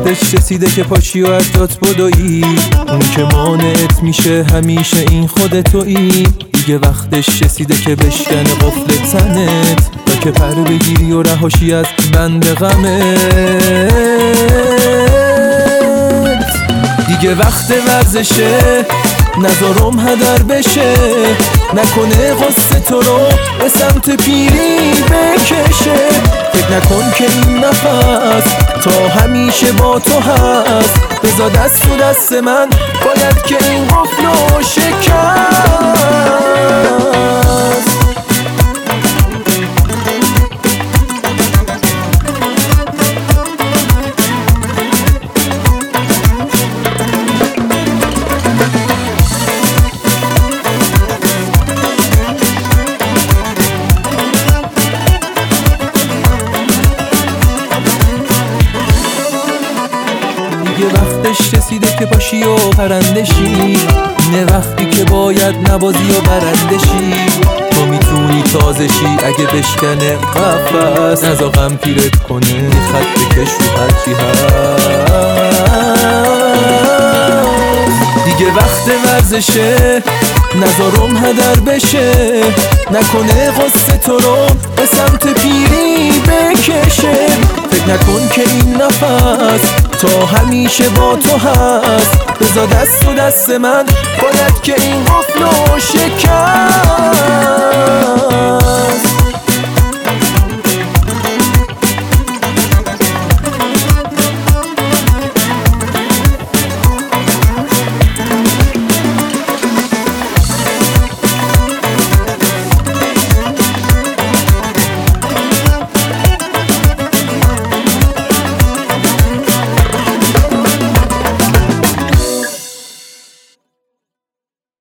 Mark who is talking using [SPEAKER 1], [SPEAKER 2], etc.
[SPEAKER 1] وقتش رسیده که پاشی و از جات بدوی، اون که مانعت میشه همیشه این خود تویی. دیگه وقتش رسیده که بشکنه قفل تنت و که پر بگیری و رهاشی از بند غمت. دیگه وقت ورزشه نذارم هدر بشه، نکنه غصه تو رو به سمت پیری بکشه. فکر نکن که این نفس تا همیشه با تو هست، بذار دست تو دست من باید که این قفلو شکست. دیگه وقتش رسیده که پاشی و پرندشی، اینه وقتی که باید نبازی و برندشی. تو میتونی تازشی اگه بشکنه قفس، نزا غم پیرت کنه خط بکش رو هرچی هست. دیگه وقت ورزشه نذارم هدر بشه، نکنه غصه تو رو به سمت پیری بکشه. فکر نکن که این نفس تا همیشه با تو هست، بذار دست تو دست من باید که این قفلو شکست.